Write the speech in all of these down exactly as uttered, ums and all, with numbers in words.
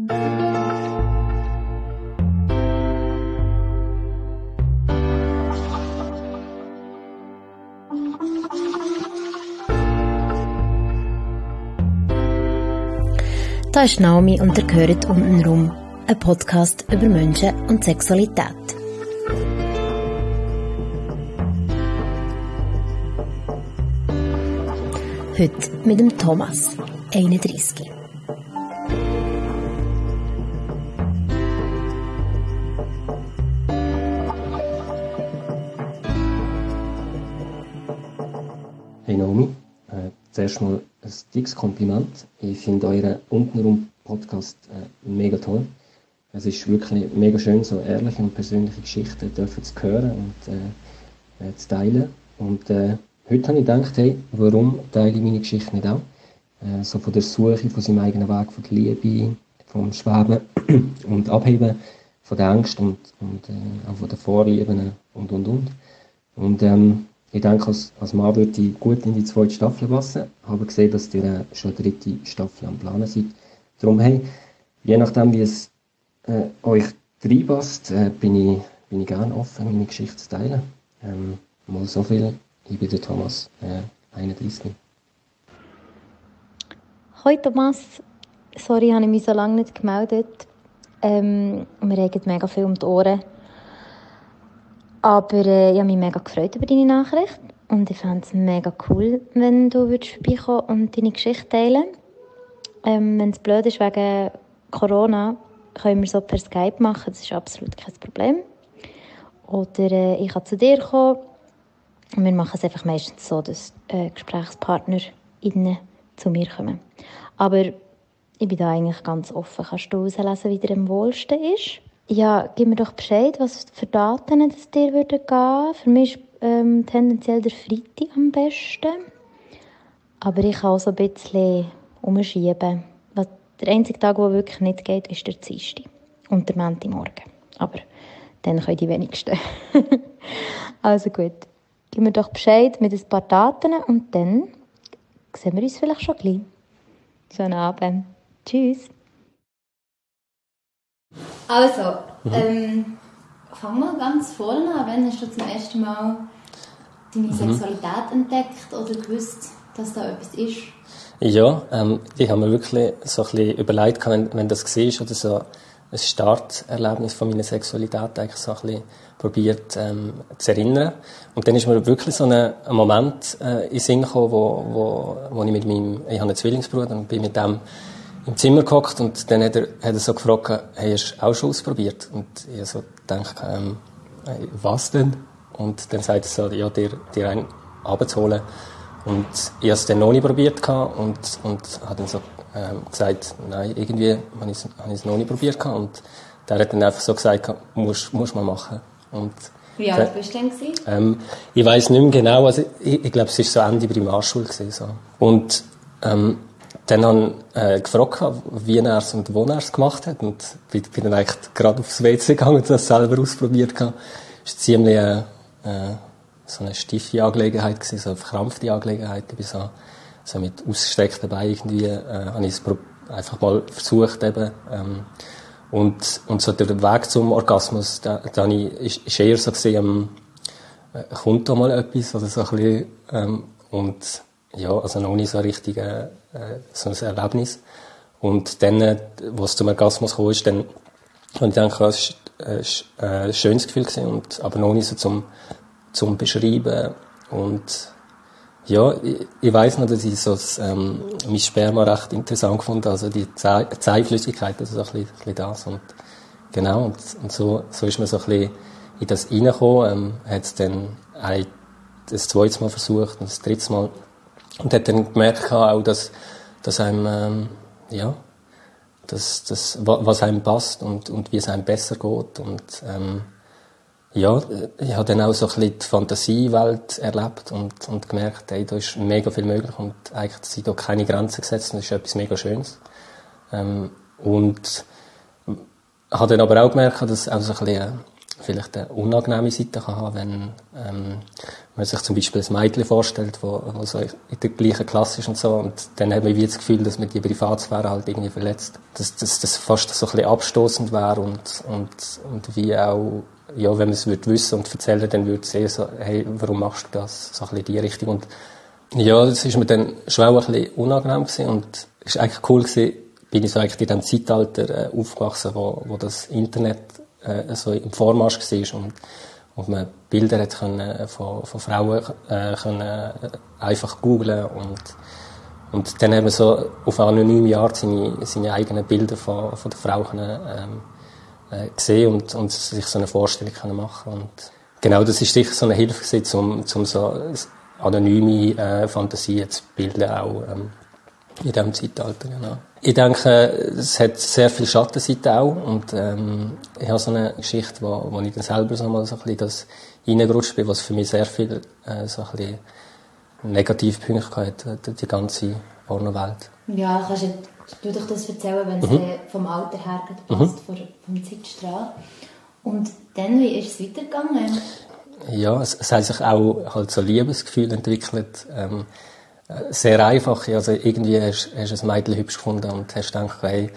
Da ist Naomi und ihr hört «Untenrum», ein Podcast über Menschen und Sexualität. Heute mit dem Thomas, einunddreissig. Hey Naomi, äh, zuerst mal ein dickes Kompliment. Ich finde euren Untenrum-Podcast äh, mega toll. Es ist wirklich mega schön, so ehrliche und persönliche Geschichten dürfen zu hören und äh, äh, zu teilen. Und äh, heute habe ich gedacht, hey, warum teile ich meine Geschichte nicht auch? Äh, so von der Suche, von seinem eigenen Weg, von der Liebe, vom Schweben und Abheben, von der Angst und, und äh, auch von den Vorlieben und und und. Und ähm, ich denke, als, als Mann würde ich gut in die zweite Staffel passen. Ich habe gesehen, dass ihr äh, schon eine dritte Staffel am Planen seid. Darum, hey, je nachdem, wie es äh, euch reinpasst, äh, bin ich, bin ich gerne offen, meine Geschichte zu teilen. Ähm, mal so viel. Ich bin der Thomas, äh, einunddreissig. Hoi Thomas, sorry, habe ich mich so lange nicht gemeldet. Ähm, wir regen mega viel um die Ohren. Aber äh, ich habe mich mega gefreut über deine Nachricht und ich fände es mega cool, wenn du würdest vorbeikommen und deine Geschichte teilen. Ähm, wenn es blöd ist wegen Corona, können wir so per Skype machen, das ist absolut kein Problem. Oder äh, ich kann zu dir kommen. Und wir machen es einfach meistens so, dass äh, GesprächspartnerInnen zu mir kommen. Aber ich bin da eigentlich ganz offen. Kannst du herauslesen, wie dir am wohlsten ist? Ja, gib mir doch Bescheid, was für Daten es dir gehen würde. Für mich ist ähm, tendenziell der Freitag am besten. Aber ich kann auch so ein bisschen umschieben. Was, der einzige Tag, der wirklich nicht geht, ist der Dienstag und der Montagmorgen. Aber dann können die wenigsten. Also gut, gib mir doch Bescheid mit ein paar Daten und dann sehen wir uns vielleicht schon gleich. Schönen Abend. Tschüss. Also, ähm, fang mal ganz vorne an. Wann hast du zum ersten Mal deine mhm. Sexualität entdeckt oder gewusst, dass da etwas ist? Ja, ähm, ich habe mir wirklich so ein bisschen überlegt, wenn, wenn das war, oder so ein Starterlebnis von meiner Sexualität eigentlich so ein bisschen probiert ähm, zu erinnern. Und dann ist mir wirklich so ein, ein Moment äh, in den Sinn gekommen, wo, wo, wo ich mit meinem, ich habe einen Zwillingsbruder und bin mit dem im Zimmer gehockt und dann hat er, hat er so gefragt, hey, hast du auch schon ausprobiert? Und ich so gedacht, ähm, was denn? Und dann sagt er so, ja, dir, dir einen runterzuholen. Und ich habe es dann noch nicht probiert und, und habe dann so ähm, gesagt, nein, irgendwie habe ich es, habe ich es noch nicht probiert. Und der hat dann einfach so gesagt, musst du mal machen. Und wie alt bist du denn gewesen? Ähm, ich weiss nicht mehr genau, also ich, ich glaube, es war so Ende Primarschule gewesen, so. Und ähm, dann habe ich äh, gefragt, wie er es und wo er es gemacht hat. Und bin, bin dann eigentlich gerade aufs W C gegangen und das selber ausprobiert. Es war ziemlich äh, äh, so eine steife Angelegenheit gewesen, so eine verkrampfte Angelegenheit. Ich bin so, so mit ausgestreckten Beinen irgendwie, äh, habe ich es einfach mal versucht eben. Ähm, und, und so der Weg zum Orgasmus, da, da ich, ist, ist eher so gesehen, ähm, kommt da mal etwas oder so ein bisschen, ähm, und ja, also noch nicht so richtig äh, so ein Erlebnis. Und dann, äh, wo es zum Orgasmus kam, ist, dann habe ich gedacht, es war äh, äh, ein schönes Gefühl gewesen, und, aber noch nicht so zum, zum Beschreiben. Und ja, ich, ich weiss noch, dass ich so das, ähm, mein Sperma recht interessant gefunden, also die Zei- Zeiflüssigkeit, also so ein bisschen, ein bisschen das. Und genau, und, und so, so ist man so ein bisschen in das reingekommen, ähm, hat es dann ein, das zweite Mal versucht und das dritte Mal. Und hat dann gemerkt auch, dass, dass einem, ähm, ja, dass, dass, was einem passt und, und wie es einem besser geht. Und, ähm, ja, ich habe dann auch so ein bisschen die Fantasiewelt erlebt und, und gemerkt, hey, da ist mega viel möglich und eigentlich sind da keine Grenzen gesetzt und das ist etwas mega Schönes. Ähm, und habe dann aber auch gemerkt, dass auch so ein bisschen vielleicht eine unangenehme Seite kann haben, wenn ähm, man sich zum Beispiel ein Mädchen vorstellt, wo, wo so in der gleichen Klasse ist und so, und dann hat man wie das Gefühl, dass man die Privatsphäre halt irgendwie verletzt. Dass das, das fast so ein bisschen abstoßend wäre und, und, und wie auch, ja, wenn man es würde wissen und erzählen, dann würde es eher so, hey, warum machst du das? So ein bisschen die Richtung. Und ja, das ist mir dann schon auch ein bisschen unangenehm gewesen und es war eigentlich cool gewesen, bin ich so eigentlich in dem Zeitalter äh, aufgewachsen, wo, wo das Internet äh, so im Vormarsch war und, und man Bilder hat können von, von Frauen äh, können, äh, einfach googlen und, und dann haben wir so auf anonyme Art seine, seine eigenen Bilder von, von der Frau können, ähm, äh, gesehen und, und sich so eine Vorstellung können machen. Und genau, das ist sicher so eine Hilfe gewesen, um, um so anonyme äh, Fantasien zu bilden, auch ähm, in diesem Zeitalter. Genau. Ich denke, es hat sehr viel Schattenseiten auch und ähm, ich habe so eine Geschichte, wo, wo ich dann selber so mal so ein bisschen das reingerutscht bin, was für mich sehr viel äh, so ein bisschen Negativpunkte hatte, die ganze Pornowelt. Ja, kannst du, du doch das erzählen, wenn es mhm. vom Alter her passt, mhm. vom Zeitstrahl. Und dann, wie ist es weitergegangen? Ja, es, es hat sich auch halt so Liebesgefühl entwickelt. Ähm, sehr einfach. Also irgendwie hast, hast du ein Mädchen hübsch gefunden und hast gedacht, hey,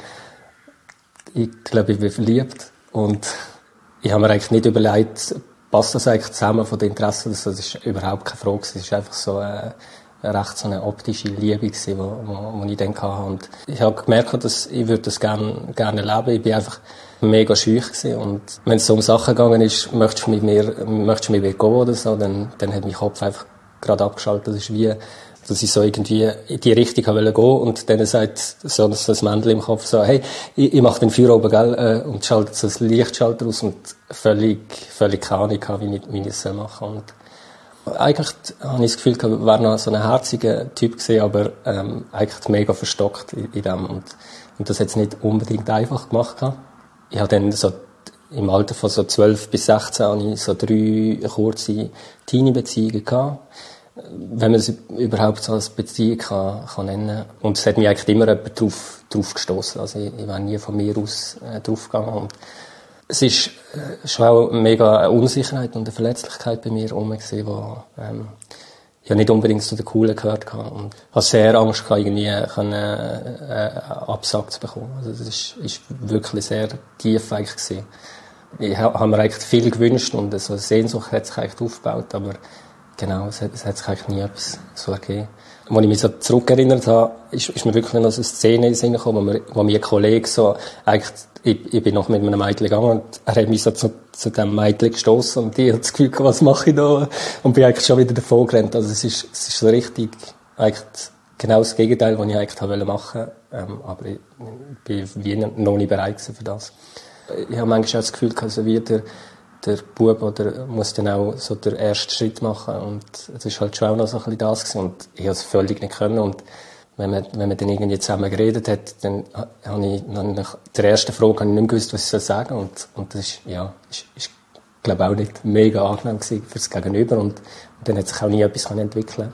ich glaube, ich bin verliebt. Und ich habe mir eigentlich nicht überlegt, passt das eigentlich zusammen von den Interessen? Das ist überhaupt keine Frage. Es ist einfach so eine, recht so eine optische Liebe gewesen, wo, wo, wo ich dann hatte. Und ich habe gemerkt, dass ich würde das gerne, gerne leben. Ich bin einfach mega schüch gewesen. Und wenn es so um Sachen gegangen ist, möchtest du mit mir, möchtest du mit mir gehen oder so, dann, dann hat mein Kopf einfach gerade abgeschaltet. Das ist wie, dass ich so irgendwie in die Richtung wollte gehen und dann sagt so das Männchen im Kopf so, hey, ich, ich mache den Feuer oben, gell, und schaltet so das Lichtschalter aus und völlig, völlig keine Ahnung gehabt, wie ich, wie ich es machen soll. Und eigentlich habe ich das Gefühl, ich wäre noch so ein herziger Typ gewesen, aber ähm, eigentlich mega verstockt in, in dem und, und das hat es nicht unbedingt einfach gemacht gehabt. Ich habe dann so im Alter von so zwölf bis sechzehn habe ich so drei kurze Teenie-Beziehungen gehabt. Wenn man es überhaupt so als Beziehung kann, kann nennen. Und es hat mich eigentlich immer jemand drauf, drauf gestossen. Also ich, ich war nie von mir aus äh, drauf gegangen. Und es ist äh, schon auch mega eine Unsicherheit und eine Verletzlichkeit bei mir herum gewesen, wo ähm, ich nicht unbedingt zu den Coolen gehört habe. Und ich hatte sehr Angst, irgendwie können, äh, Absag zu bekommen. Also das ist, ist wirklich sehr tief eigentlich gewesen. Ich habe mir eigentlich viel gewünscht und so eine Sehnsucht hat sich eigentlich aufgebaut, aber genau, es hat, es hat sich eigentlich nie etwas so ergeben. Als ich mich so zurückerinnert habe, ist, ist mir wirklich noch so eine Szene in den Sinn gekommen, wo, mir, wo mir ein Kollege so, eigentlich, ich, ich bin noch mit einem Mädchen gegangen und er hat mich so zu, zu dem Mädchen gestossen und ich hatte das Gefühl, was mache ich da? Und bin eigentlich schon wieder davon gerannt. Also es ist, es ist so richtig, eigentlich genau das Gegenteil, was ich eigentlich machen wollte, ähm, aber ich, ich bin wie noch nicht bereit für das. Ich habe manchmal auch das Gefühl, also wie der, der Bub oder muss dann auch so den ersten Schritt machen und es ist halt schon auch noch so ein bisschen das gewesen. Und ich habe es völlig nicht können und wenn man, wenn man dann irgendwie zusammen geredet hat, dann habe ich nach der ersten Frage habe ich nicht mehr gewusst, was ich sagen soll und, und das ist, ja, ist, ist, glaube auch nicht mega angenehm gewesen für das Gegenüber und, und dann hat sich auch nie etwas entwickeln.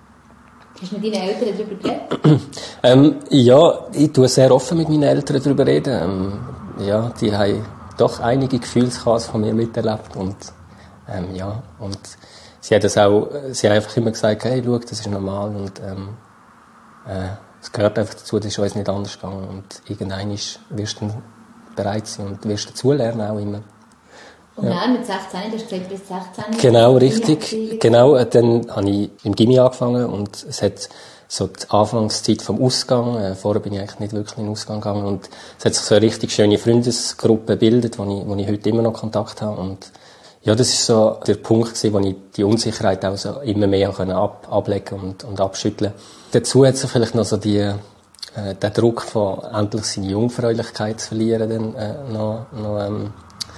Hast du mit deinen Eltern darüber geredet? ähm, ja, ich tue sehr offen mit meinen Eltern darüber reden. Ähm, ja, die haben doch einige Gefühlschaos von mir miterlebt und ähm, ja, und sie hat das auch, sie hat einfach immer gesagt, hey, schau, das ist normal und ähm, äh, es gehört einfach dazu, das ist uns nicht anders gegangen und irgendwann wirst du bereit sein und wirst dazulernen auch immer. Und ja. Dann mit sechzehn, du hast gesagt, bis sechzehn? Genau, richtig, genau, dann habe ich im Gymi angefangen und es hat so die Anfangszeit vom Ausgang. Äh, vorher bin ich eigentlich nicht wirklich in den Ausgang gegangen. Und es hat sich so eine richtig schöne Freundesgruppe gebildet, wo ich, wo ich heute immer noch Kontakt habe. Und ja, das ist so der Punkt gewesen, wo ich die Unsicherheit auch so immer mehr können ab, ablegen und, und abschütteln. Dazu hat sich vielleicht noch so die, äh, der Druck von endlich seine Jungfräulichkeit zu verlieren, dann, äh, noch, noch ähm,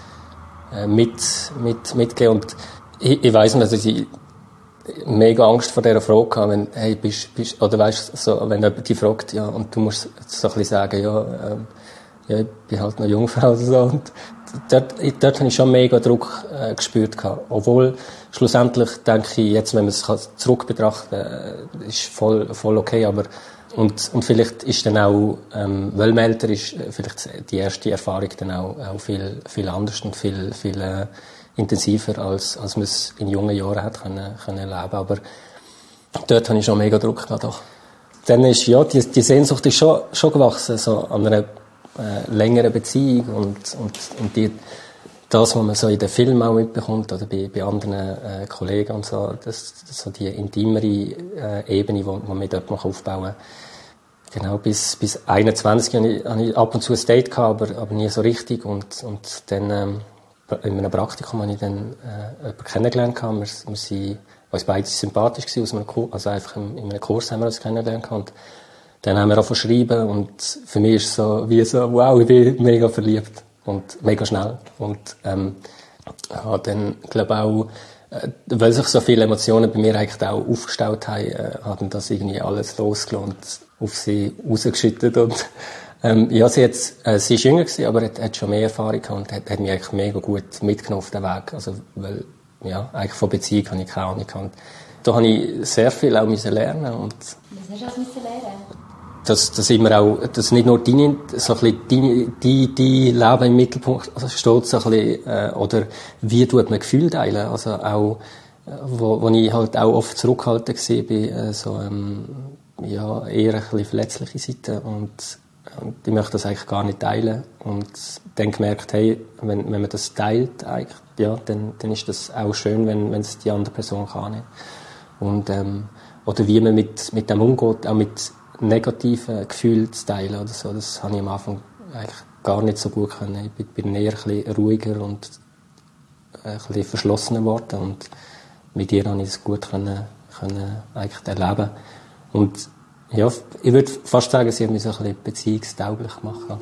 äh, mit, mit, mitgegeben. Und ich, ich weiss nicht, dass ich mega Angst vor dieser Frage gehabt, wenn, hey, bist, bist, oder weißt, so, wenn jemand dich fragt, ja, und du musst so ein bisschen sagen, ja, ähm, ja, ich bin halt noch Jungfrau oder so. Und dort, dort habe ich schon mega Druck äh, gespürt gehabt. Obwohl, schlussendlich denke ich, jetzt, wenn man es zurück betrachtet, äh, ist voll, voll okay, aber und, und vielleicht ist dann auch, ähm, weil man älter ist, vielleicht die erste Erfahrung dann auch, auch viel, viel anders und viel, viel äh, intensiver, als, als man es in jungen Jahren hat können, können erleben. Aber dort habe ich schon mega Druck gehabt, doch. Dann ist, ja, die, die Sehnsucht ist schon, schon gewachsen, so an einer äh, längeren Beziehung und, und, und die, das, was man so in den Filmen auch mitbekommt oder bei, bei anderen äh, Kollegen und so, das, das so die intimere äh, Ebene, die man mit dort aufbauen kann. Genau, bis, bis einundzwanzig hatte ich, hatte ich ab und zu ein Date gehabt, aber, aber nie so richtig. Und, und dann, ähm, in einem Praktikum habe ich dann äh, jemanden kennengelernt. Wir, wir sind uns beide sympathisch gewesen, aus einem Kurs, also einfach in, in einem Kurs haben wir uns kennengelernt. Und dann haben wir auch verschrieben und für mich ist es so, wie so, wow, ich bin mega verliebt. Und mega schnell. Und, ähm, habe dann, glaube auch, äh, weil sich so viele Emotionen bei mir eigentlich auch aufgestaut haben, äh, hat dann das irgendwie alles losgelassen und auf sie rausgeschüttet. Und, ähm, ja, sie jetzt, äh, sie ist jünger gewesen, aber hat, hat schon mehr Erfahrung gehabt und hat, hat mich eigentlich mega gut mitgenommen auf den Weg. Also, weil, ja, eigentlich von Beziehung habe ich keine Ahnung gehabt. Da habe ich sehr viel auch müssen lernen und. Was hast du auch müssen lernen? Dass, dass immer auch, dass nicht nur deine, so ein bisschen deine, die, die Leben im Mittelpunkt steht, so ein bisschen, äh, oder wie tut man Gefühle teilen, also auch, wo, wo ich halt auch oft zurückhaltend gesehen bin, äh, so, ähm, ja, eher ein bisschen verletzliche Seite und, und ich möchte das eigentlich gar nicht teilen und dann gemerkt, hey, wenn, wenn man das teilt, eigentlich, ja, dann, dann ist das auch schön, wenn, wenn es die andere Person kann. Und, ähm, oder wie man mit, mit dem umgeht, auch mit negative Gefühle zu teilen oder so, das habe ich am Anfang eigentlich gar nicht so gut können. Ich bin eher ein bisschen ruhiger und ein bisschen verschlossener geworden und mit ihr habe ich es gut können, können eigentlich erleben. Und ja, ich würde fast sagen, sie hat mich so ein bisschen beziehungstauglich gemacht.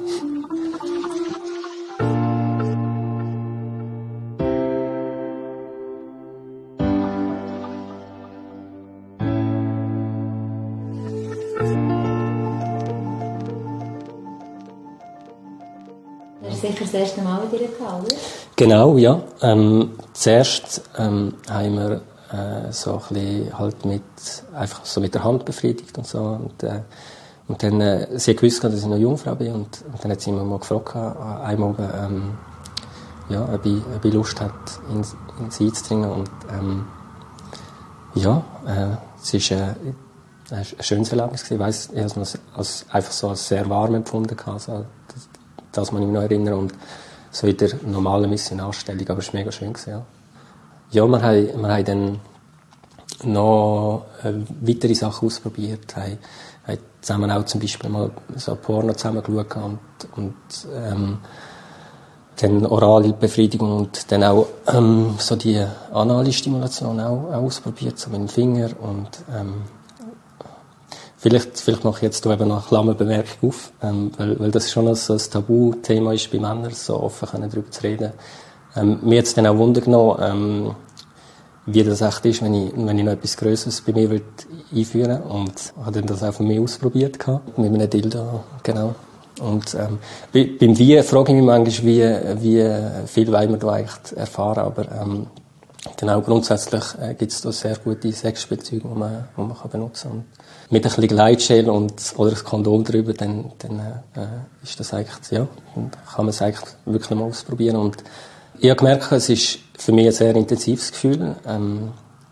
Sicher das erste Mal mit ihr gehabt, oder? Genau, ja. Ähm, zuerst ähm, haben wir äh, so ein bisschen halt mit, einfach so mit der Hand befriedigt und so. Und, äh, und dann, äh, sie hat gewusst, dass ich noch Jungfrau bin und, und dann hat sie mich mal gefragt, äh, einmal, ähm, ja, ob ich, ob ich Lust hat, in, in sie einzudringen. Und ähm, ja, äh, es ist äh, ein schönes Erlebnis gewesen. Ich weiss, ich habe es als, einfach so als sehr warm empfunden. Also, das, das man mich noch erinnern und so in der normalen Missionarstellung, aber es war mega schön gewesen, ja. Ja, wir haben, wir haben dann noch äh, weitere Sachen ausprobiert, haben, haben zusammen auch zum Beispiel mal so Porno zusammen geschaut und, und ähm, dann orale Befriedigung und dann auch ähm, so die anale Stimulation auch, auch ausprobiert, so mit dem Finger und ähm, Vielleicht, vielleicht mache ich jetzt eben noch eine Klammerbemerkung auf, ähm, weil, weil das schon so ein Tabuthema ist bei Männern, so offen können darüber zu reden. Ähm, mir hat es dann auch Wunder genommen, ähm, wie das echt ist, wenn ich, wenn ich noch etwas Grösseres bei mir würde einführen würde. Und habe dann das auch von mir ausprobiert gehabt, mit einem Dildo, genau. Und ähm, bei, beim Wie frage ich mich manchmal, wie, wie viel wollen wir da eigentlich erfahren, aber ähm, genau, grundsätzlich äh, gibt es da sehr gute Sexspielzeuge, die man, die man kann benutzen kann. Mit ein bisschen Gleitschel und, oder ein Kondom drüber, dann, dann äh, ist das eigentlich, ja, dann kann man es eigentlich wirklich mal ausprobieren. Und ich habe gemerkt, es ist für mich ein sehr intensives Gefühl. Ähm,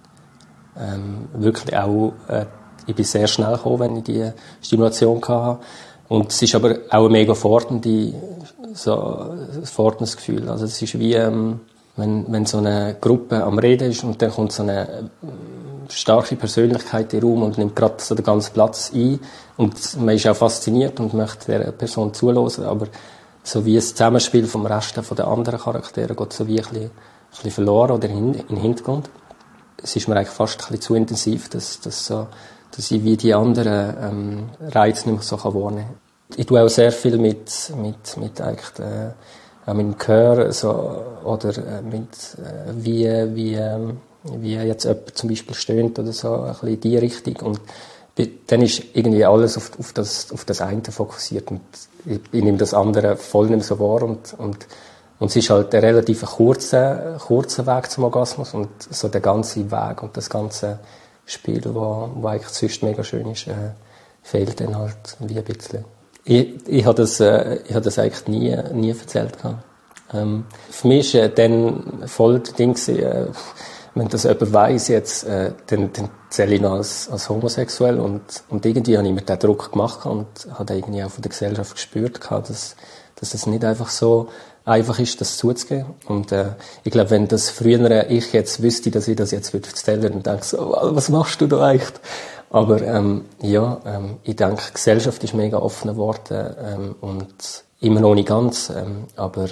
ähm, wirklich auch, äh, ich bin sehr schnell gekommen, wenn ich die Stimulation hatte. Und es ist aber auch ein mega fordernde, so, ein forderndes Gefühl. Also es ist wie, ähm, wenn, wenn so eine Gruppe am Reden ist und dann kommt so eine äh, starke Persönlichkeit in den Raum und nimmt gerade so den ganzen Platz ein. Und man ist auch fasziniert und möchte der Person zuhören, aber so wie das Zusammenspiel vom Rest von den anderen Charakteren geht so wie ein bisschen, ein bisschen verloren oder in, in den Hintergrund. Es ist mir eigentlich fast ein bisschen zu intensiv, dass, dass, so, dass ich wie die anderen ähm, Reize nicht mehr so wahrnehmen kann. Ich tue auch sehr viel mit, mit, mit eigentlich, äh, auch mit dem Gehör, so, oder äh, mit, äh, wie, wie, ähm, wie jetzt jemand zum Beispiel stöhnt oder so, ein bisschen in die Richtung. Und dann ist irgendwie alles auf, auf, das, auf das eine fokussiert und ich, ich nehme das andere voll nicht mehr so wahr und, und, und es ist halt ein relativ kurzer, kurzer Weg zum Orgasmus und so der ganze Weg und das ganze Spiel, wo, wo eigentlich sonst mega schön ist, äh, fehlt dann halt wie ein bisschen. Ich, ich habe das, äh, ich habe das eigentlich nie, nie erzählt gehabt. Ähm, für mich war äh, dann voll das Ding, äh, wenn das jemand weiss jetzt, äh, dann, dann zähle ich noch als, als homosexuell und, und irgendwie habe ich mir den Druck gemacht und habe irgendwie auch von der Gesellschaft gespürt gehabt, dass, dass es nicht einfach so einfach ist, das zuzugeben. Und äh, ich glaube, wenn das früher ich jetzt wüsste, dass ich das jetzt würde erzählen, dann denke ich so, oh, was machst du da eigentlich? Aber ähm, ja, ähm, ich denke, die Gesellschaft ist mega offen geworden ähm, und immer noch nicht ganz, ähm, aber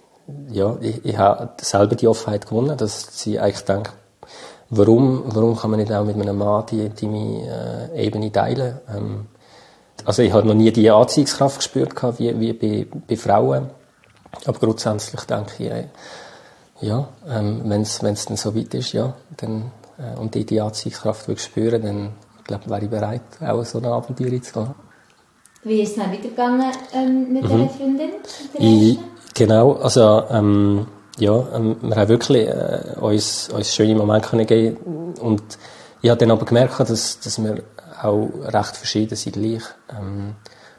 ja, ich, ich habe selber die Offenheit gewonnen, dass sie eigentlich denkt, warum, warum kann man nicht auch mit einem Mann die intime äh, Ebene teilen? Ähm, also ich habe noch nie die Anziehungskraft gespürt wie, wie bei, bei Frauen, aber grundsätzlich denke ich, äh, ja, ähm, wenn es dann so weit ist, ja, dann, äh, und ich die Anziehungskraft will spüren, dann ich glaube, wäre ich bereit, auch so eine Abenteuer einzugehen. Wie ist es dann weitergegangen ähm, mit mhm. dieser Freundin? Mit ich, genau, also ähm, ja, ähm, wir haben wirklich äh, uns, uns schöne Momente können geben und ich habe dann aber gemerkt, dass, dass wir auch recht verschieden sind gleich ähm,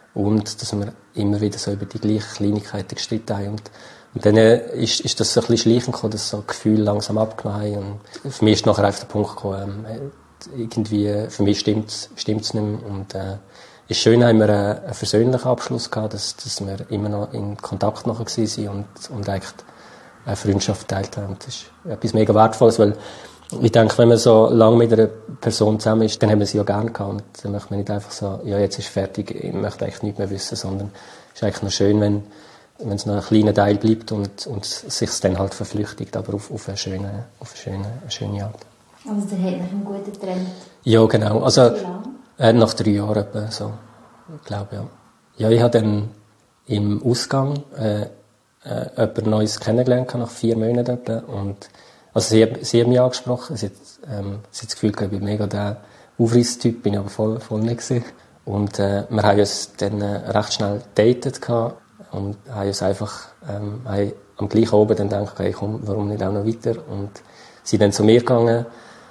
und dass wir immer wieder so über die gleichen Kleinigkeiten gestritten haben und, und dann äh, ist, ist das so ein bisschen schleichend gekommen, dass so Gefühle langsam abgenommen haben und für mich ist nachher einfach der Punkt gekommen, ähm, irgendwie, für mich stimmt's, stimmt's nicht mehr. Und, äh, ist schön, haben wir einen, einen versöhnlichen Abschluss gehabt, dass, dass wir immer noch in Kontakt nachher waren und, und eigentlich eine Freundschaft geteilt haben. Das ist etwas mega Wertvolles, weil ich denke, wenn man so lange mit einer Person zusammen ist, dann haben wir sie ja gerne gehabt. Und dann möchte man nicht einfach so, ja, jetzt ist fertig, ich möchte eigentlich nichts mehr wissen, sondern es ist eigentlich noch schön, wenn, wenn es noch ein kleiner Teil bleibt und, und sich dann halt verflüchtigt, aber auf, auf eine schöne, auf eine schöne, eine schöne Art. Also der hat nach einem guten Trend. Ja, genau. Also, äh, nach drei Jahren etwa, so. Ich glaube, ja. Ja, ich habe dann im Ausgang, äh, äh, jemand Neues kennengelernt, nach vier Monaten etwa. Und, also, sie, sie hat mich angesprochen. Sie hat, ähm, sie hat das Gefühl, ich bin mega der Aufreißtyp, bin ich aber voll, voll nicht gewesen. Und, äh, wir haben uns dann äh, recht schnell datet gehabt und haben uns einfach, ähm, haben am gleichen Abend dann gedacht, okay, komm, warum nicht auch noch weiter? Und sie sind dann zu mir gegangen.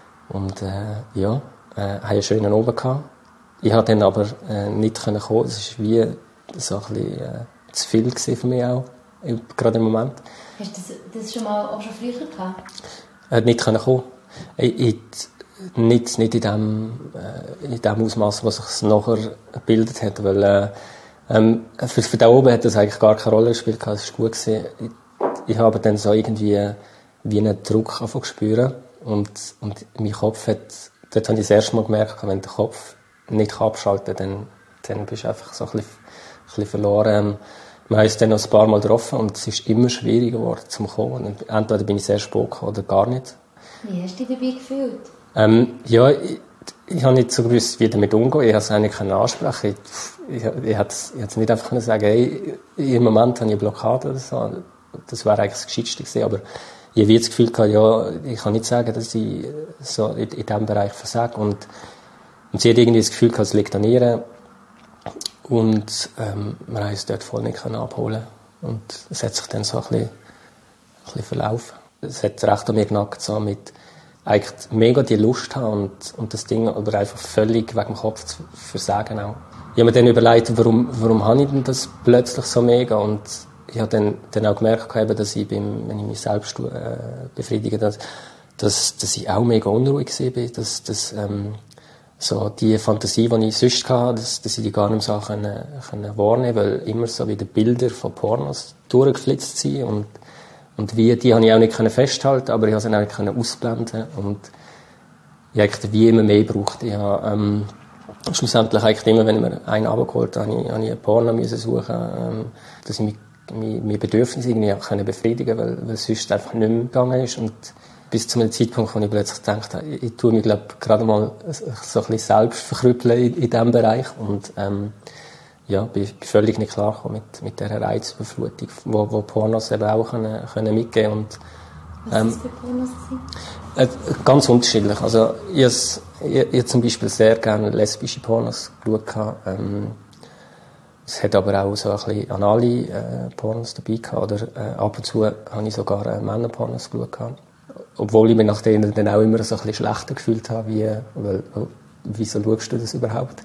Und äh, ja, äh, haben einen schönen Abend gehabt. Ich konnte dann aber äh, nicht kommen. Es war wie so ein bisschen äh, zu viel für mich auch, gerade im Moment. Hast du das, das schon mal auch schon früher gehabt? Er hat nicht kommen. Ich, ich, nicht, nicht in dem, äh, in dem Ausmaß, was sich nachher gebildet hat, weil äh, ähm, für, für da oben hat das eigentlich gar keine Rolle gespielt. Es war gut gewesen. Ich, ich habe dann so irgendwie wie einen Druck angefangen zu spüren. Und, und mein Kopf hat, dort habe ich das erste Mal gemerkt, wenn der Kopf nicht abschalten kann, dann, dann bist du einfach so ein bisschen, ein bisschen verloren. Wir haben uns dann noch ein paar Mal getroffen und es ist immer schwieriger geworden zum Kommen. Und entweder bin ich sehr spät gekommen oder gar nicht. Wie hast du dich dabei gefühlt? Ähm, ja, ich, ich habe nicht so gewusst, wie damit umgehen. Ich konnte es eigentlich ansprechen. Ich, ich, ich hätte es nicht einfach sagen, hey, im Moment habe ich eine Blockade oder so. Das wäre eigentlich das Gescheitste gewesen, aber ich habe das Gefühl gehabt, ja, ich kann nicht sagen, dass ich so in, in diesem Bereich versage. Und, und sie hat irgendwie das Gefühl gehabt, es liegt an ihr. Und ähm, wir haben es dort voll nicht abholen können. Und es hat sich dann so ein bisschen, ein bisschen verlaufen. Es hat recht an mir genagt, so mit eigentlich mega die Lust haben und, und das Ding aber einfach völlig wegen dem Kopf zu versagen auch. Ich habe mir dann überlegt, warum, warum habe ich denn das plötzlich so mega? Und ich habe dann, dann auch gemerkt, dass ich, beim, wenn ich mich selbst äh, befriedige, dass, dass, dass ich auch mega unruhig war. Dass, dass ähm, so die Fantasie, die ich sonst hatte, dass, dass ich die gar nicht mehr so können, können wahrnehmen konnte, weil immer so wieder Bilder von Pornos durchgeflitzt sind. Und, und wie, die konnte ich auch nicht festhalten, aber ich konnte sie auch nicht ausblenden. Und ich habe wie immer mehr gebraucht. Ich habe, ähm, schlussendlich eigentlich immer, wenn ich mir einen runtergeholt habe, habe ich, habe ich ein Porno müssen suchen, ähm, dass ich mich meine Bedürfnisse irgendwie auch befriedigen konnte, weil, weil es sonst einfach nicht mehr gegangen ist. Und bis zu einem Zeitpunkt, wo ich plötzlich gedacht habe, ich, ich tue mich, glaube ich, gerade mal so ein bisschen selbst verkrüppeln in, in diesem Bereich. Und, ähm, ja, bin, bin völlig nicht klar gekommen mit, mit dieser Reizüberflutung, wo, wo Pornos eben auch können, können mitgeben und, ähm, was ist für Pornos? Äh, ganz unterschiedlich. Also, ich, ich, ich, ich zum Beispiel sehr gerne lesbische Pornos geschaut. Ähm, Es hat aber auch so ein bisschen anale äh, Pornos dabei gehabt. Oder äh, ab und zu habe ich sogar äh, Männerpornos geschaut. Obwohl ich mich nach denen dann auch immer so ein bisschen schlechter gefühlt habe, wie, weil, weil, wieso schaust du das überhaupt?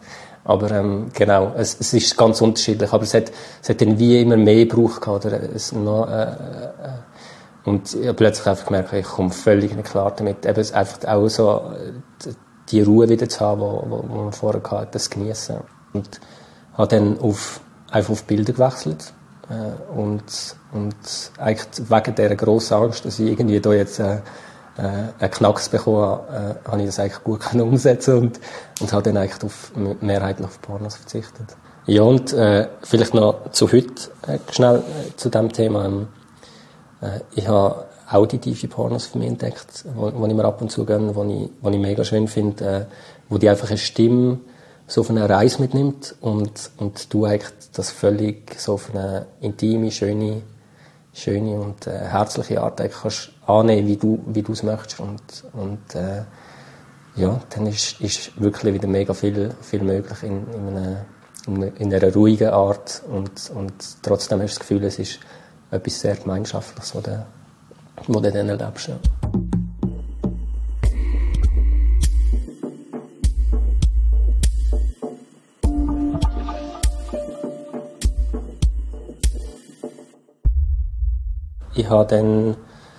Aber ähm, genau, es, es ist ganz unterschiedlich. Aber es hat, es hat dann wie immer mehr gebraucht. Oder es noch, äh, äh, und ich habe plötzlich einfach gemerkt, ich komme völlig nicht klar damit. Eben einfach auch so die Ruhe wieder zu haben, die wo, wo man vorher hatte, das genießen. Und habe dann auf, einfach auf Bilder gewechselt. Äh, und, und eigentlich wegen dieser grossen Angst, dass ich irgendwie da jetzt äh, äh, einen Knacks bekommen habe, äh, habe ich das eigentlich gut können umsetzen und, und habe dann eigentlich auf, mehrheitlich auf Pornos verzichtet. Ja, und äh, vielleicht noch zu heute äh, schnell äh, zu diesem Thema. Ähm, äh, ich habe auditive Pornos für mich entdeckt, wo, wo ich mir ab und zu gönne, wo ich, wo ich mega schön finde, äh, wo die einfach eine Stimme so auf eine Reise mitnimmt und, und du eigentlich das völlig so auf eine intime, schöne, schöne und äh, herzliche Art eigentlich kannst annehmen, wie du, wie du es möchtest. Und, und äh, ja, dann ist, ist wirklich wieder mega viel, viel möglich in, in, einer, in, einer, in einer ruhigen Art und, und trotzdem hast du das Gefühl, es ist etwas sehr Gemeinschaftliches, was du, was du dann erlebst. Ja. Ich habe dann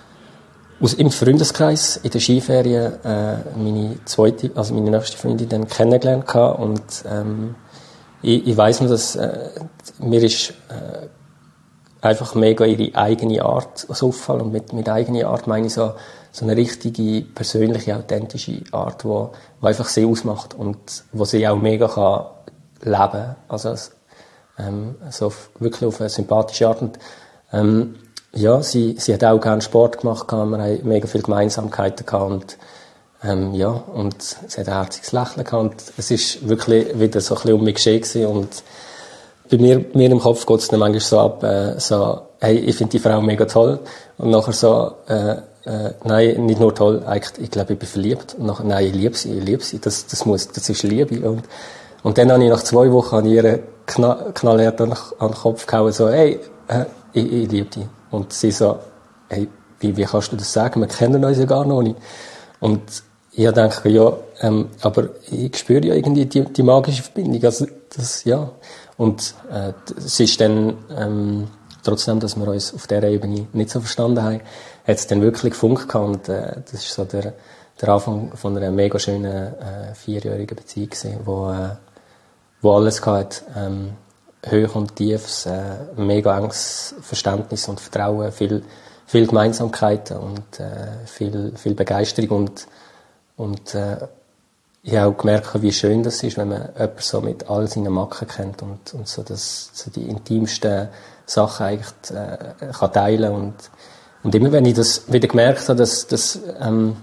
aus, im Freundeskreis in der Skiferien äh, meine zweite, also meine nächste Freundin dann kennengelernt gehabt und ähm, ich, ich weiss noch, dass äh, mir ist äh, einfach mega ihre eigene Art so auffallen und mit, mit eigener Art meine ich so, so eine richtige, persönliche, authentische Art, wo, wo einfach sie ausmacht und wo sie auch mega kann leben, also ähm, so auf, wirklich auf eine sympathische Art und ähm, ja, sie, sie hat auch gerne Sport gemacht, wir haben mega viele Gemeinsamkeiten gehabt und, ähm, ja, und sie hat ein herziges Lächeln gehabt und es ist wirklich wieder so ein bisschen um mich geschehen gewesen und bei mir, mir im Kopf geht es dann manchmal so ab, äh, so, hey, ich finde die Frau mega toll und nachher so, äh, äh, nein, nicht nur toll, eigentlich, ich glaube, ich bin verliebt und nachher, nein, ich liebe sie, ich liebe sie, das, das muss, das ist Liebe und, und dann habe ich nach zwei Wochen an ihr knall, knallhart an, an den Kopf gehauen, so, hey, äh, ich, ich liebe dich. Und sie so, hey, wie, wie kannst du das sagen? Wir kennen uns ja gar noch nicht. Und ich denke, ja, ähm, aber ich spüre ja irgendwie die, die magische Verbindung. Also, das, ja. Und, äh, es ist dann, ähm, trotzdem, dass wir uns auf dieser Ebene nicht so verstanden haben, hat es dann wirklich gefunkt gehabt. Und, äh, das ist so der, der Anfang von einer mega schönen, äh, vierjährigen Beziehung gewesen, wo, äh, wo alles gehabt hat, ähm, Hoch und Tiefs, äh, mega enges Verständnis und Vertrauen, viel, viel Gemeinsamkeiten und äh, viel, viel Begeisterung und, und äh, ich habe auch gemerkt, wie schön das ist, wenn man jemanden so mit all seinen Macken kennt und, und so, das, so die intimsten Sachen eigentlich äh, kann teilen und, und immer wenn ich das wieder gemerkt habe, dass, dass ähm,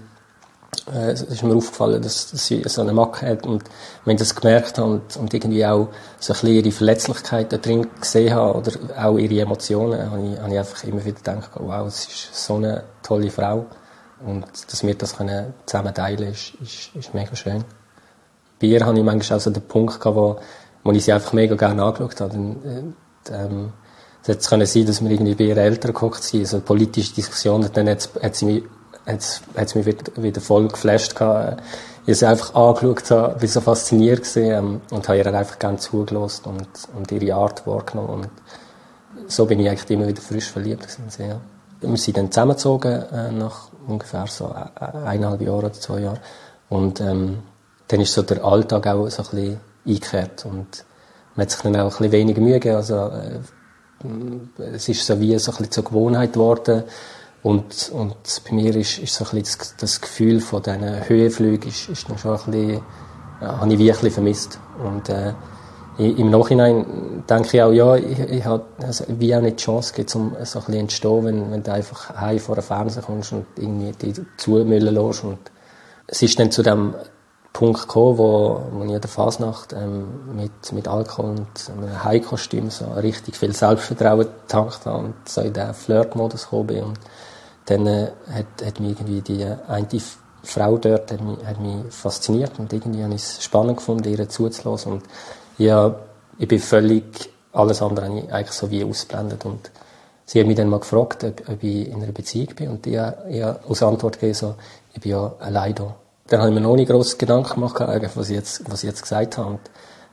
äh, es ist mir aufgefallen, dass, dass sie so eine Macke hat und wenn ich das gemerkt habe und, und irgendwie auch so ein bisschen ihre Verletzlichkeit da drin gesehen habe oder auch ihre Emotionen, habe ich, habe ich einfach immer wieder gedacht, wow, es ist so eine tolle Frau und dass wir das können zusammen teilen ist, ist, ist mega schön. Bei ihr habe ich manchmal auch so den Punkt gehabt, wo, wo ich sie einfach mega gerne angeschaut habe. Und, ähm, es hätte können sein, dass wir irgendwie bei ihren Eltern geguckt sind, so eine politische Diskussion, und dann hat, hat sie mich hat es mich wieder, wieder voll geflasht gehabt. Ich sie einfach angeschaut habe, bin so fasziniert gewesen, ähm, und habe ihr einfach gerne zugelassen und, und ihre Art wahrgenommen. Und so bin ich eigentlich immer wieder frisch verliebt gewesen. Ja. Wir sind dann zusammengezogen, äh, nach ungefähr so eineinhalb Jahren oder zwei Jahren. Und, ähm, dann ist so der Alltag auch so ein bisschen eingekehrt. Und man hat sich dann auch ein bisschen weniger Mühe gegeben. Also, äh, es ist so wie so ein bisschen zur Gewohnheit geworden. Und, und bei mir ist, ist so ein bisschen das, das Gefühl von diesen Höhenflügen ist, ist dann schon ein bisschen, ja, habe ich wie ein bisschen vermisst. Und, äh, im Nachhinein denke ich auch, ja, ich, ich habe also wie auch nicht die Chance gegeben, um so ein bisschen entstehen, wenn, wenn du einfach heim vor den Fernseher kommst und irgendwie die zumüllen lässt. Und es ist dann zu dem Punkt gekommen, wo, wo ich in der Fasnacht ähm, mit, mit Alkohol und einem High-Kostüm so richtig viel Selbstvertrauen getankt habe und so in den Flirt-Modus gekommen bin. Und dann äh, hat, hat mich irgendwie die eine Frau dort hat mich, hat mich fasziniert und irgendwie habe ich es spannend gefunden, ihr zuzulassen. Und ja, ich bin völlig, alles andere habe ich eigentlich so wie ausgeblendet. Und sie hat mich dann mal gefragt, ob, ob ich in einer Beziehung bin. Und ich, ich habe als Antwort gegeben, so, ich bin ja allein da. Dann habe ich mir noch nicht grosse Gedanken gemacht, was ich jetzt, was ich jetzt gesagt habe. Und,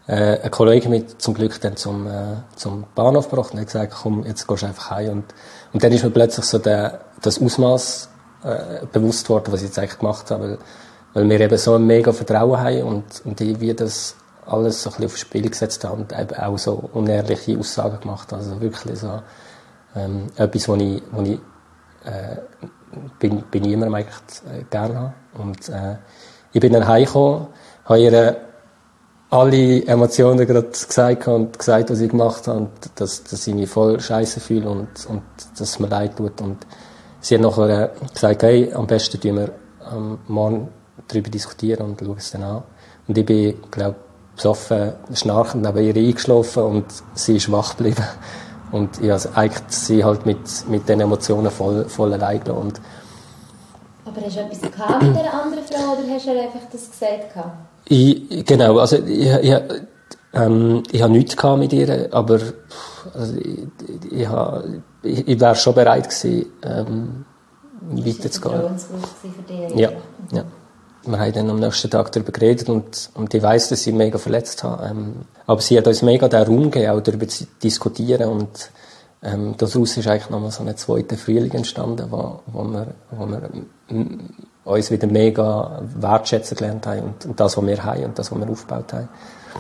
äh, ein Kollege mit zum Glück dann zum, äh, zum Bahnhof gebracht und hat gesagt, komm, jetzt gehst du einfach heim. Und, und dann ist mir plötzlich so der, das Ausmaß äh, bewusst worden, was ich jetzt eigentlich gemacht habe, weil, weil wir eben so ein mega Vertrauen haben und, und ich wie das alles so ein bisschen aufs Spiel gesetzt habe und eben auch so unehrliche Aussagen gemacht habe. Also wirklich so ähm, etwas, was ich, wo ich äh, bin, bin niemandem eigentlich äh, gerne habe. Und äh, ich bin dann heimgekommen, habe ihr alle Emotionen gerade gesagt und gesagt, was ich gemacht habe, und dass, dass ich mich voll scheiße fühle und, und dass es mir leid tut. Und sie hat nachher gesagt, hey, am besten tun wir am Morgen darüber diskutieren und schauen es dann an. Und ich bin, glaube ich, besoffen, schnarchend neben ihr eingeschlafen und sie ist wach geblieben. Und ich habe eigentlich sie halt mit, mit den Emotionen voll, voll allein gelassen. Und aber hast du etwas gehabt mit dieser anderen Frau oder hast du ihr einfach das gesagt? Ich, genau, also ich, ich, ähm, ich habe nichts gehabt mit ihr, aber also ich, ich, ich, ich, ich wäre schon bereit gewesen, ähm, weiterzugehen. Das war für dich? Ja, ja. Wir haben dann am nächsten Tag darüber geredet und, und ich weiss, dass ich mega verletzt habe. Ähm, aber sie hat uns mega den Raum gegeben, auch darüber zu diskutieren, und ähm, daraus ist eigentlich nochmal so ein zweiter Frühling entstanden, wo, wo wir, wo wir m- uns wieder mega wertschätzen gelernt haben und, und das, was wir haben und das, was wir aufgebaut haben.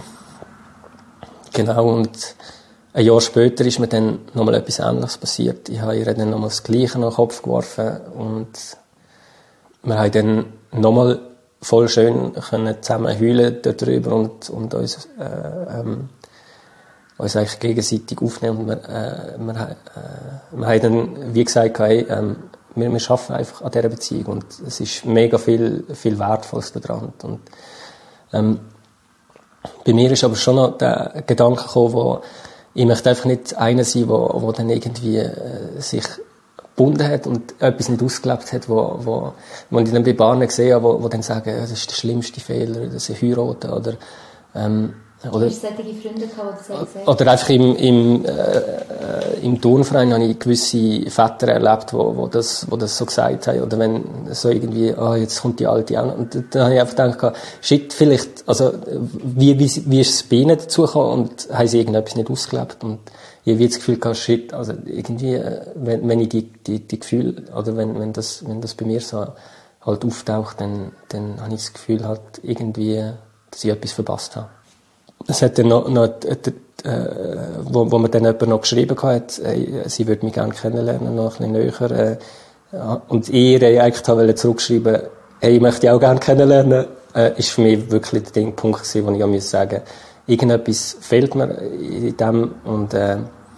Genau, und ein Jahr später ist mir dann nochmal etwas Ähnliches passiert. Ich habe ihr dann nochmal das Gleiche in den Kopf geworfen und wir haben dann nochmal voll schön können zusammen heulen darüber und, und uns, äh, ähm, uns eigentlich gegenseitig aufnehmen. Und wir, äh, wir, äh, wir haben dann, wie gesagt, hey, ähm, wir, wir arbeiten einfach an dieser Beziehung und es ist mega viel, viel Wertvolles daran. Und, ähm, bei mir ist aber schon noch der Gedanke gekommen, wo ich möchte einfach nicht einer sein, wo, wo dann irgendwie äh, sich gebunden hat und etwas nicht ausgelebt hat, wo, wo, wo ich dann bei Bahnen gesehen habe, wo, wo dann sagen, das ist der schlimmste Fehler, dass sie heiraten, oder, ähm, oder, hast du solche Freunde gehabt, die das gesagt haben? oder einfach im, im, äh, im Turnverein habe ich gewisse Väter erlebt, wo, wo das, wo das so gesagt haben, oder wenn so irgendwie, ah, oh, jetzt kommt die Alte an, und dann habe ich einfach gedacht, shit, vielleicht, also, wie, wie, wie ist es bei ihnen dazu gekommen, und haben sie irgendetwas nicht ausgelebt, und ich habe das Gefühl gehabt, shit, also irgendwie, wenn, wenn ich die, die, die Gefühle, oder wenn, wenn das, wenn das bei mir so halt auftaucht, dann, dann habe ich das Gefühl halt irgendwie, dass ich etwas verpasst habe. Es hat dann noch, noch äh, wo, wo mir dann jemand noch geschrieben hat, äh, sie würde mich gerne kennenlernen, noch ein bisschen näher, äh, und ich ihr eigentlich wollte zurückschreiben, hey, ich möchte dich auch gerne kennenlernen, äh, ist für mich wirklich der Ding, Punkt gewesen, wo ich auch muss sagen, irgendetwas fehlt mir in dem, und äh,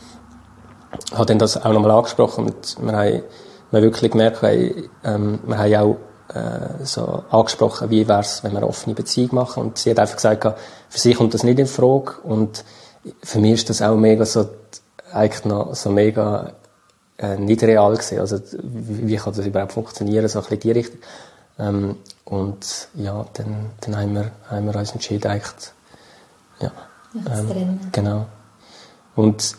habe dann das auch nochmal angesprochen, und wir haben, wir haben wirklich gemerkt, hey, ähm, wir haben auch äh, so angesprochen, wie wäre es, wenn wir eine offene Beziehung machen, und sie hat einfach gesagt, für sie kommt das nicht in Frage, und für mich ist das auch mega so, eigentlich noch so mega äh, nicht real gewesen, also wie, wie kann das überhaupt funktionieren, so ein bisschen die Richtung, ähm, und ja, dann, dann haben wir, haben wir uns entschieden, eigentlich, ja, ähm, genau, und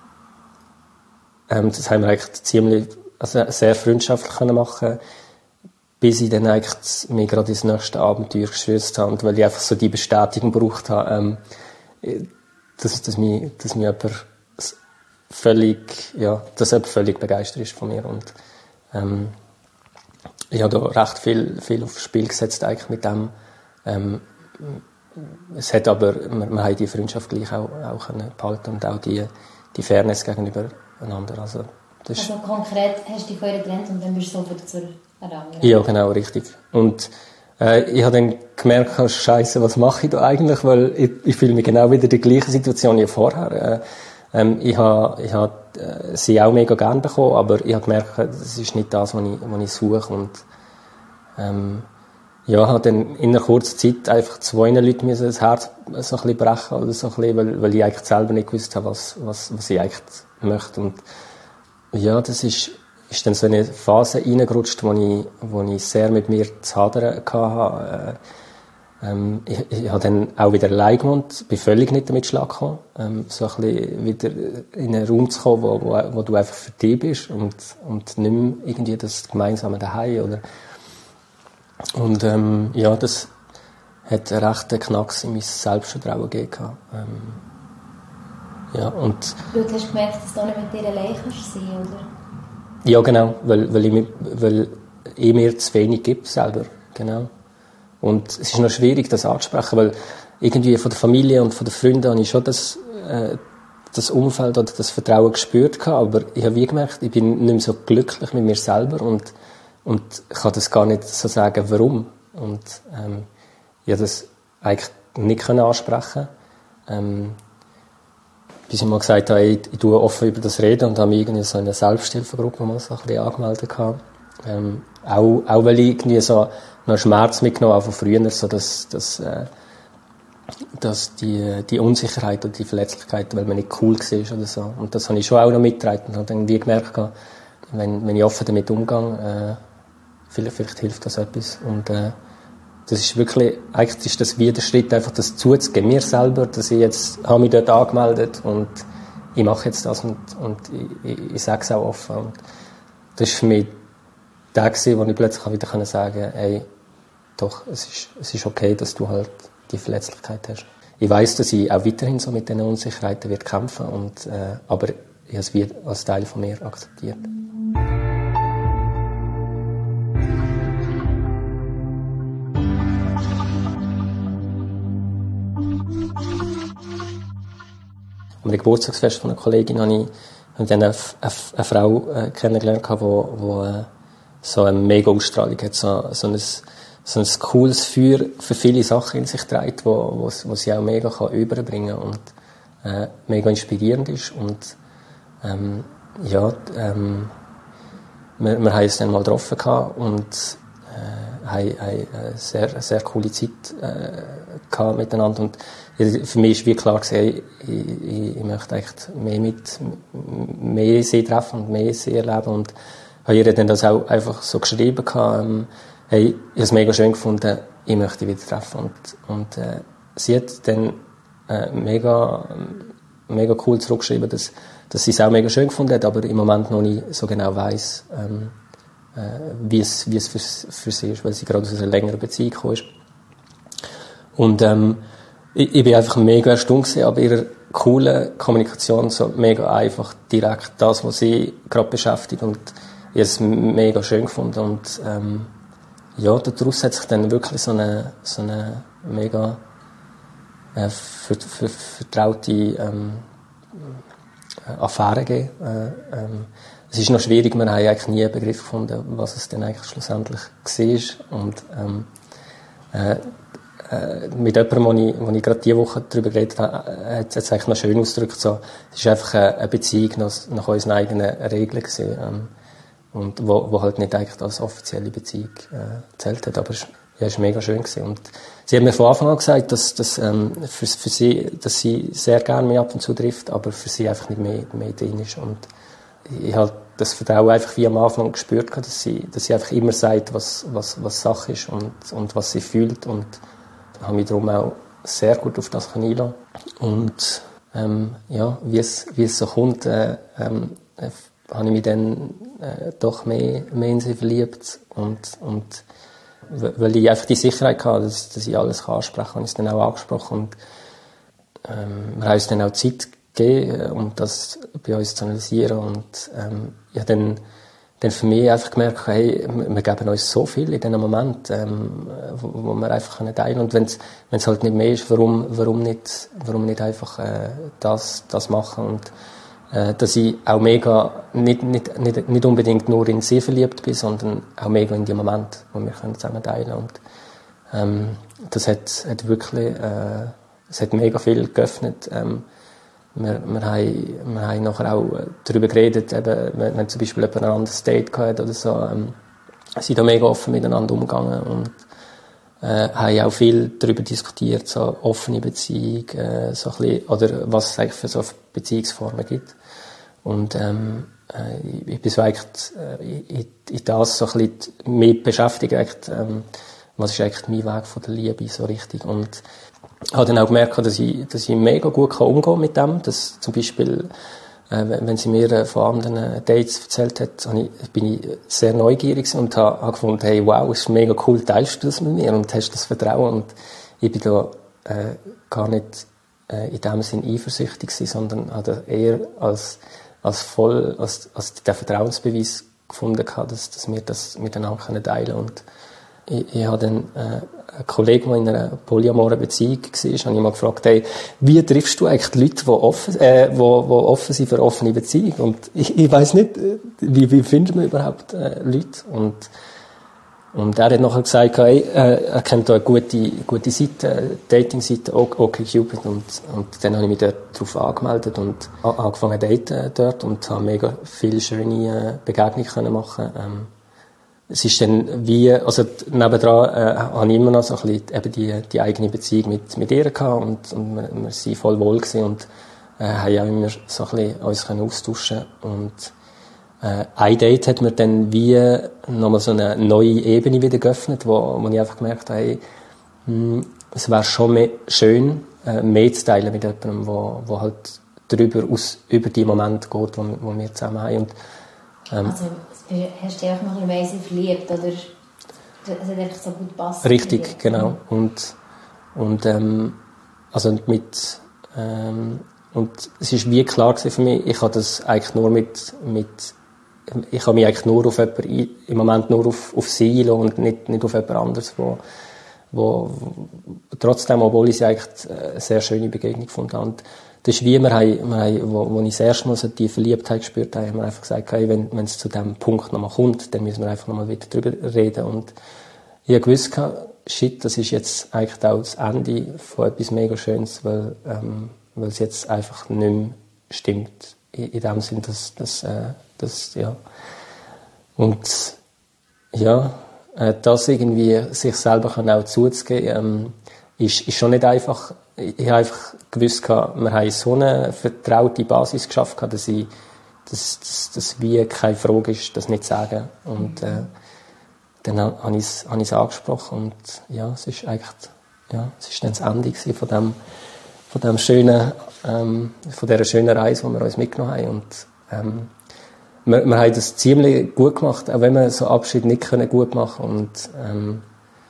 ähm, das haben wir eigentlich ziemlich, also sehr freundschaftlich können machen, bis ich dann eigentlich mich gerade ins nächste Abenteuer gestürzt habe, und weil ich einfach so die Bestätigung gebraucht habe, ähm, dass, dass mich, dass mich jemand völlig, ja, dass jemand völlig begeistert ist von mir, und ähm, ich habe da recht viel, viel aufs Spiel gesetzt eigentlich mit dem. Ähm, es hat aber, wir, wir haben die Freundschaft gleich auch, auch können behalten und auch die, die Fairness gegenüber einander. Also, das also konkret hast du dich von ihr getrennt und dann bist du sofort zur anderen? Ja, genau, richtig. Und äh, ich habe dann gemerkt, oh, Scheiße, was mache ich da eigentlich? Weil ich, ich fühle mich genau wieder in der gleichen Situation wie vorher. Äh, ähm, ich habe ich hab, äh, sie auch mega gerne bekommen, aber ich habe gemerkt, das ist nicht das, was ich, was ich suche. Und ähm, ja, habe dann in einer kurzen Zeit einfach zwei Leuten müssen das Herz so ein bisschen brechen, oder so ein bisschen, weil, weil ich eigentlich selber nicht gewusst habe, was, was, was ich eigentlich möchte. Und ja, das ist, ist dann so eine Phase reingerutscht, wo ich, wo ich sehr mit mir zu hadern hatte. Äh, ähm, ich, ich habe dann auch wieder allein gewohnt, bin völlig nicht damit Schlag gekommen, ähm, so ein bisschen wieder in einen Raum zu kommen, wo, wo, wo du einfach für dich bist und, und nicht mehr irgendwie das gemeinsame Daheim, oder. Und ähm, ja, das hat einen rechten Knacks in mein Selbstvertrauen gegeben. Ähm, ja, und du hast gemerkt, dass du nicht mit dir allein kannst sein, oder? Ja, genau, weil, weil, ich, mir, weil ich mir zu wenig gebe selber, genau. Und es ist noch schwierig, das anzusprechen, weil irgendwie von der Familie und von den Freunden habe ich schon das, äh, das Umfeld oder das Vertrauen gespürt gehabt, aber ich habe wie gemerkt, ich bin nicht mehr so glücklich mit mir selber und, und ich kann das gar nicht so sagen, warum. Und ähm, ich habe das eigentlich nicht können ansprechen. Ähm, bis ich mal gesagt habe, ich, ich tue offen über das reden und habe mich irgendwie so in einer Selbsthilfegruppe mal so ein bisschen angemeldet gehabt. Ähm, auch, auch weil ich irgendwie so noch Schmerz mitgenommen habe von früher, so dass, dass, äh, dass die, die Unsicherheit und die Verletzlichkeit, weil man nicht cool war oder so. Und das habe ich schon auch noch mitgetragen und habe dann irgendwie gemerkt, wenn, wenn ich offen damit umgehe, äh, vielleicht, vielleicht hilft das etwas. Und, äh, das ist wirklich, eigentlich ist das wie der Schritt, einfach das zuzugeben, mir selber, dass ich jetzt, habe mich dort angemeldet und ich mache jetzt das und, und ich, ich, ich sage es auch offen. Und das ist für mich der gewesen, wo ich plötzlich wieder sagen konnte, hey, doch, es ist, es ist okay, dass du halt die Verletzlichkeit hast. Ich weiss, dass ich auch weiterhin so mit diesen Unsicherheiten wird kämpfen und, äh, aber ich habe es wie als Teil von mir akzeptiert. Am Geburtstagsfest von einer Kollegin habe ich, habe ich dann eine, eine, eine Frau äh, kennengelernt, die wo, wo, äh, so eine mega Ausstrahlung hat, so, so, ein, so ein cooles Feuer für viele Sachen in sich trägt, wo, wo, wo sie auch mega kann überbringen und äh, mega inspirierend ist. Und ähm, ja, ähm, wir, wir haben uns dann mal getroffen gehabt und äh, haben, haben eine sehr, sehr coole Zeit äh, gehabt miteinander. Und für mich war wie klar gewesen, ich, ich, ich möchte echt mehr mit, mehr sie treffen und mehr sie erleben. Und habe ihr dann das auch einfach so geschrieben gehabt, ähm, hey, ich habe es mega schön gefunden, ich möchte wieder treffen. Und, und äh, sie hat dann äh, mega, mega cool zurückgeschrieben, dass, dass sie es auch mega schön gefunden hat, aber im Moment noch nicht so genau weiss, ähm, äh, wie es, wie es für, für sie ist, weil sie gerade aus einer längeren Beziehung gekommen ist. Und ähm, ich, ich bin einfach mega erstaunt gewesen, aber ihrer coolen Kommunikation, so mega einfach, direkt das, was sie gerade beschäftigt, und ich habe es mega schön gefunden. Und ähm, ja, daraus hat sich dann wirklich so eine, so eine mega äh, ver, ver, vertraute ähm, Affäre gegeben. Äh, ähm, es ist noch schwierig, wir haben eigentlich nie einen Begriff gefunden, was es dann eigentlich schlussendlich war. Und ähm, äh, äh, mit jemandem, wo ich, wo ich gerade diese Woche darüber geredet habe, hat es eigentlich noch schön ausgedrückt. So, es ist einfach eine, eine Beziehung nach, nach unseren eigenen Regeln gewesen, ähm, und wo, wo halt nicht eigentlich als offizielle Beziehung äh, gezählt hat. Aber es ja, ist mega schön gewesen. Und sie hat mir von Anfang an gesagt, dass, dass, ähm, für, für sie, dass sie sehr gerne mich ab und zu trifft, aber für sie einfach nicht mehr, mehr drin ist. Und ich habe das Vertrauen einfach wie am Anfang gespürt, dass sie, dass sie einfach immer sagt, was, was, was Sache ist und, und was sie fühlt. Und habe mich darum auch sehr gut auf das einlassen. Und ähm, ja, wie es, wie es so kommt, äh, ähm, äh, habe ich mich dann äh, doch mehr, mehr in sie verliebt. Und, und weil ich einfach die Sicherheit hatte, dass, dass ich alles ansprechen kann, habe ich es dann auch angesprochen. Und ähm, wir haben uns dann auch Zeit gegeben, um das bei uns zu analysieren. Und ähm, ich habe dann, dann für mich einfach gemerkt, hey, wir geben uns so viel in diesem Moment, ähm, wo, wo wir einfach teilen können. Und wenn es halt nicht mehr ist, warum, warum, nicht, warum nicht einfach äh, das, das machen? Und äh, dass ich auch mega, nicht, nicht, nicht, nicht unbedingt nur in sie verliebt bin, sondern auch mega in die Momente, wo wir können zusammen teilen. Und ähm, das hat, hat wirklich, äh, es hat mega viel geöffnet. Ähm, Wir, wir, haben, wir haben nachher auch darüber geredet, eben, wenn, wenn zum Beispiel jemand ein anderes Date gehabt oder so, ähm, sind da mega offen miteinander umgegangen und äh, haben auch viel darüber diskutiert, so offene Beziehung, äh, so ein bisschen, oder was es eigentlich für so Beziehungsformen gibt. Und ähm, äh, ich, ich bin so eigentlich äh, in, in das so ein bisschen mit beschäftigt, eigentlich, ähm, was ist eigentlich mein Weg von der Liebe so richtig. Und ich habe dann auch gemerkt, dass ich, dass ich mega gut umgehen kann mit dem. Dass zum Beispiel, äh, wenn sie mir von anderen Dates erzählt hat, habe ich, bin ich sehr neugierig und habe, habe gefunden, hey, wow, es ist mega cool, teilst du das mit mir und hast das Vertrauen. Und ich bin da äh, gar nicht äh, in dem Sinn eifersüchtig gewesen, sondern hatte eher als, als voll, als, als den Vertrauensbeweis gefunden gehabt, dass, dass wir das miteinander teilen können. Und ich, ich habe dann äh, einen Kollegen, der in einer polyamoren Beziehung war, habe ich mal gefragt, hey, wie triffst du eigentlich die Leute, die offen, äh, die, die offen sind für offene Beziehungen? Und ich, ich weiss nicht, wie, wie findet man überhaupt äh, Leute? Und, und er hat nachher gesagt, hey, äh, er kennt da eine gute, gute Seite, Dating-Seite, OkCupid, und, und dann habe ich mich dort darauf angemeldet und angefangen zu daten dort und habe mega viele schöne äh, Begegnungen können machen. Ähm, Es ist dann wie, also nebendran äh, habe ich immer noch so ein bisschen eben die, die eigene Beziehung mit, mit ihr gehabt und, und wir, wir sind voll wohl gewesen und äh, haben auch immer so ein bisschen uns können austauschen. Und äh, ein Date hat mir dann wie nochmal so eine neue Ebene wieder geöffnet, wo, wo ich einfach gemerkt habe, hey, mh, es wäre schon mehr schön, äh, mehr zu teilen mit jemandem, wo, wo halt drüber aus, über die Momente geht, wo, wo wir zusammen haben. Und, ähm, also, hast du dich einfach noch ein bisschen mehr verliebt, oder es hat einfach so gut gepasst? Richtig, genau. Und, und, ähm, also mit, ähm, und es ist wie klar gewesen für mich, ich habe das eigentlich nur mit, mit, ich habe mich eigentlich nur auf jemanden, im Moment nur auf, auf sie einlassen und nicht, nicht auf jemand anderes, wo, wo, trotzdem, obwohl ich sie eigentlich eine sehr schöne Begegnung gefunden habe. Und das ist wie, wir haben, wir haben, wo, wo ich das erste Mal so die Verliebtheit gespürt habe, haben wir einfach gesagt, hey, wenn, wenn es zu diesem Punkt nochmal kommt, dann müssen wir einfach nochmal wieder drüber reden. Und ich habe gewusst, shit, das ist jetzt eigentlich auch das Ende von etwas mega Schönes, weil, ähm, weil es jetzt einfach nicht mehr stimmt. In, in dem Sinn, dass, dass, äh, dass, ja. Und, ja, äh, das irgendwie sich selber auch zuzugeben, ähm, ist, ist schon nicht einfach. Ich habe einfach gewusst, wir haben so eine vertraute Basis geschafft, dass ich, dass, dass, dass wie keine Frage ist, das nicht zu sagen. Und äh, dann habe ich es, habe ich es angesprochen und ja, es ist eigentlich, ja, es ist dann das Ende von dem, von dem schönen, ähm, von dieser schönen Reise, die wir uns mitgenommen haben. Und ähm, wir, wir haben das ziemlich gut gemacht, auch wenn wir so Abschied nicht können gut machen. Und ähm,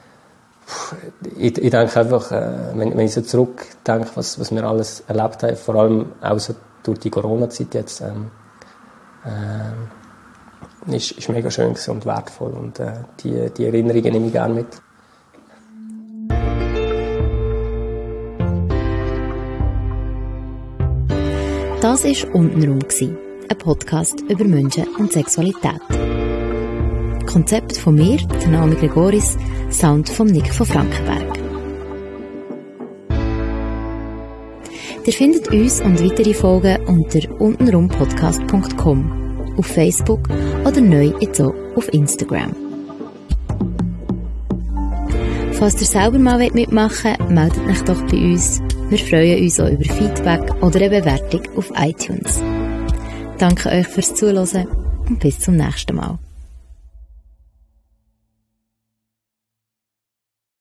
Ich, ich denke einfach, äh, wenn, wenn ich so zurückdenke, was, was wir alles erlebt haben, vor allem auch so durch die Corona-Zeit jetzt, ähm, äh, ist, ist mega schön und wertvoll und äh, die, die Erinnerungen nehme ich gerne mit. Das war «Untenrum», ein Podcast über Menschen und Sexualität. Konzept von mir, der Naomi Gregoris, Sound von Nick von Frankenberg. Ihr findet uns und weitere Folgen unter untenrumpodcast punkt com, auf Facebook oder neu jetzt auch auf Instagram. Falls ihr selber mal mitmachen wollt, meldet euch doch bei uns. Wir freuen uns auch über Feedback oder eine Bewertung auf iTunes. Danke euch fürs Zuhören und bis zum nächsten Mal.